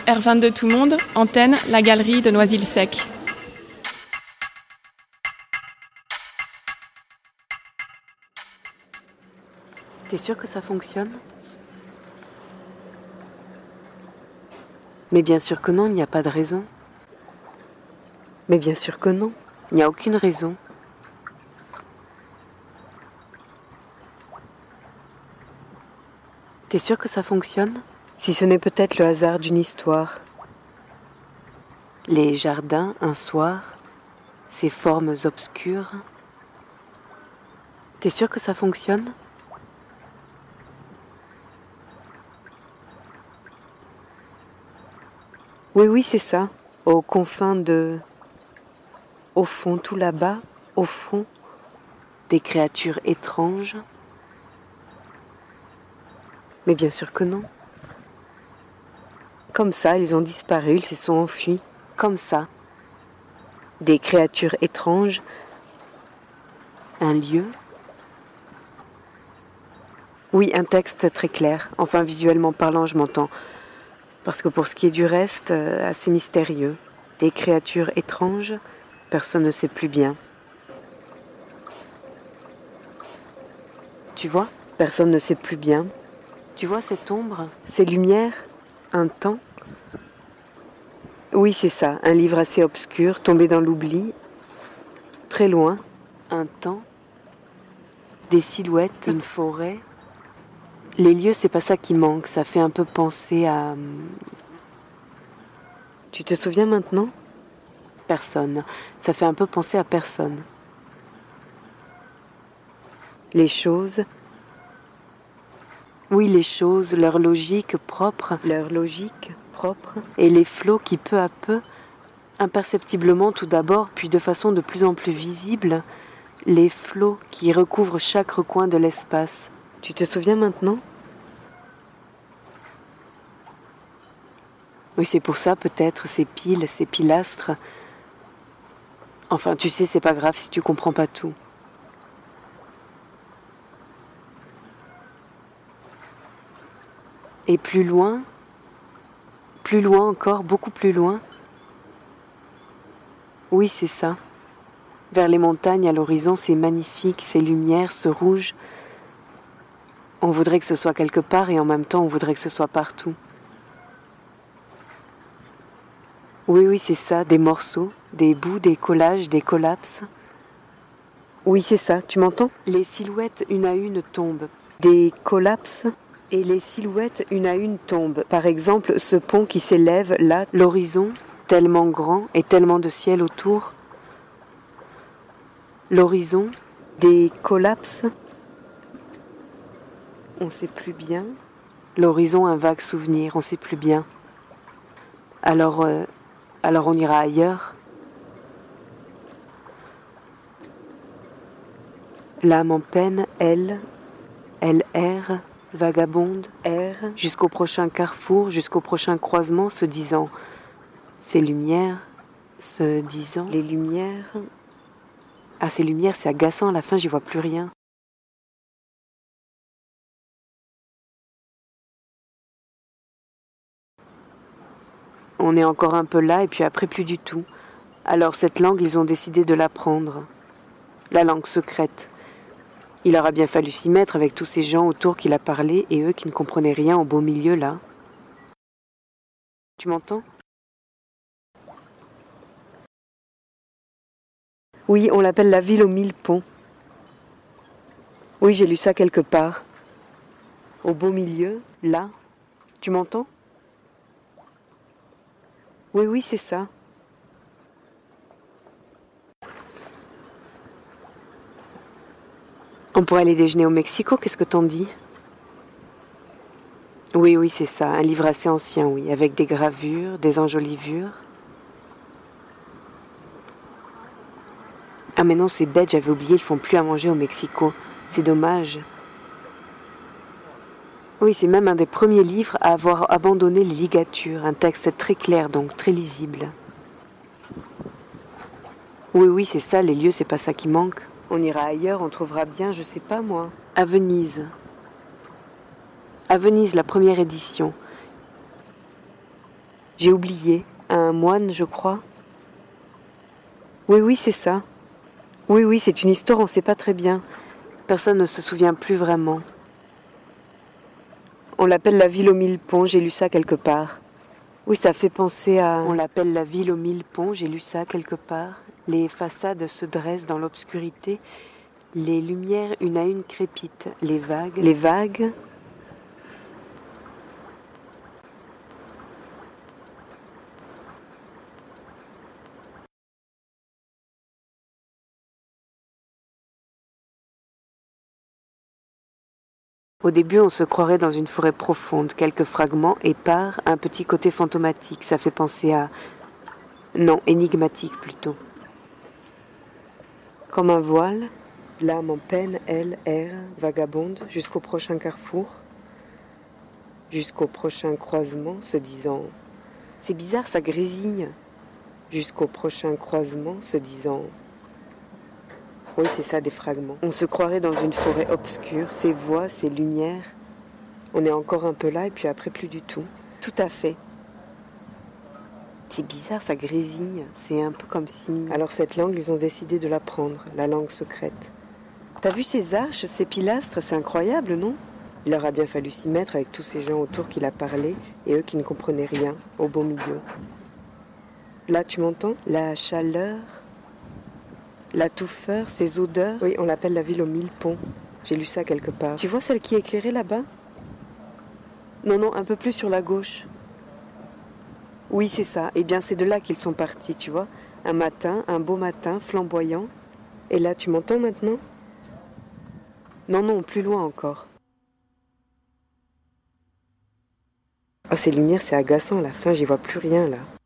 R22 Tout Monde, antenne, la galerie de Noisy-le-Sec. T'es sûr que ça fonctionne ? Mais bien sûr que non, il n'y a pas de raison. Mais bien sûr que non, il n'y a aucune raison. T'es sûr que ça fonctionne ? Si ce n'est peut-être le hasard d'une histoire. Les jardins, un soir, ces formes obscures. T'es sûr que ça fonctionne ? Oui, oui, c'est ça. Aux confins de... Au fond, tout là-bas, au fond, des créatures étranges. Mais bien sûr que non. Comme ça, ils ont disparu, ils se sont enfuis. Comme ça. Des créatures étranges. Un lieu. Oui, un texte très clair. Enfin, visuellement parlant, je m'entends. Parce que pour ce qui est du reste, assez mystérieux. Des créatures étranges, personne ne sait plus bien. Tu vois, personne ne sait plus bien. Tu vois cette ombre, ces lumières, un temps. Oui, c'est ça, un livre assez obscur, tombé dans l'oubli, très loin. Un temps, des silhouettes, une forêt. Les lieux, c'est pas ça qui manque, ça fait un peu penser à... Tu te souviens maintenant ? Personne. Ça fait un peu penser à personne. Les choses... Oui, les choses, leur logique propre. Leur logique propre. Et les flots qui, peu à peu, imperceptiblement tout d'abord, puis de façon de plus en plus visible, les flots qui recouvrent chaque recoin de l'espace. Tu te souviens maintenant ? Oui, c'est pour ça peut-être, ces piles, ces pilastres. Enfin, tu sais, c'est pas grave si tu comprends pas tout. Et plus loin encore, beaucoup plus loin. Oui, c'est ça. Vers les montagnes, à l'horizon, c'est magnifique, ces lumières, ce rouge. On voudrait que ce soit quelque part et en même temps, on voudrait que ce soit partout. Oui, oui, c'est ça, des morceaux, des bouts, des collages, des collapses. Oui, c'est ça, tu m'entends ? Les silhouettes, une à une, tombent. Des collapses et les silhouettes, une à une, tombent. Par exemple, ce pont qui s'élève là, l'horizon, tellement grand et tellement de ciel autour. L'horizon, des collapses. On ne sait plus bien. L'horizon, un vague souvenir, on ne sait plus bien. Alors on ira ailleurs. L'âme en peine, elle erre, vagabonde, erre, jusqu'au prochain carrefour, jusqu'au prochain croisement, se disant ces lumières, se disant les lumières. Ah, ces lumières, c'est agaçant, à la fin, j'y vois plus rien. On est encore un peu là, et puis après, plus du tout. Alors, cette langue, ils ont décidé de l'apprendre. La langue secrète. Il aura bien fallu s'y mettre avec tous ces gens autour qui la parlaient, et eux qui ne comprenaient rien au beau milieu, là. Tu m'entends ? Oui, on l'appelle la ville aux 1000 ponts. Oui, j'ai lu ça quelque part. Au beau milieu, là. Tu m'entends ? Oui, oui, c'est ça. On pourrait aller déjeuner au Mexico, qu'est-ce que t'en dis ? Oui, oui, c'est ça. Un livre assez ancien, oui, avec des gravures, des enjolivures. Ah mais non, c'est bête, j'avais oublié, ils font plus à manger au Mexico. C'est dommage. Oui, c'est même un des premiers livres à avoir abandonné les ligatures. Un texte très clair, donc très lisible. Oui, oui, c'est ça, les lieux, c'est pas ça qui manque. On ira ailleurs, on trouvera bien, je sais pas moi. À Venise. À Venise, la première édition. J'ai oublié. Un moine, je crois. Oui, c'est ça. Oui, c'est une histoire, on ne sait pas très bien. Personne ne se souvient plus vraiment. On l'appelle la ville aux 1000 ponts, j'ai lu ça quelque part. Oui, ça fait penser à... On l'appelle la ville aux 1000 ponts, j'ai lu ça quelque part. Les façades se dressent dans l'obscurité. Les lumières, une à une, crépitent. Les vagues... Au début, on se croirait dans une forêt profonde, quelques fragments épars, un petit côté fantomatique. Ça fait penser à... Non, énigmatique plutôt. Comme un voile, l'âme en peine, elle, erre, vagabonde, jusqu'au prochain carrefour, jusqu'au prochain croisement, se disant... C'est bizarre, ça grésille. Jusqu'au prochain croisement, se disant... Oui, c'est ça, des fragments. On se croirait dans une forêt obscure, ces voix, ces lumières. On est encore un peu là et puis après plus du tout. Tout à fait. C'est bizarre, ça grésille. C'est un peu comme si... Alors cette langue, ils ont décidé de l'apprendre, la langue secrète. T'as vu ces arches, ces pilastres? C'est incroyable, non? Il leur a bien fallu s'y mettre avec tous ces gens autour qui la parlaient et eux qui ne comprenaient rien, au beau milieu. Là, tu m'entends? La chaleur... La touffeur, ces odeurs... Oui, on l'appelle la ville aux 1000 ponts. J'ai lu ça quelque part. Tu vois celle qui est éclairée là-bas? Non, un peu plus sur la gauche. Oui, c'est ça. Eh bien, c'est de là qu'ils sont partis, tu vois. Un matin, un beau matin, flamboyant. Et là, tu m'entends maintenant? Non, plus loin encore. Oh, ces lumières, c'est agaçant. À la fin, j'y vois plus rien, là.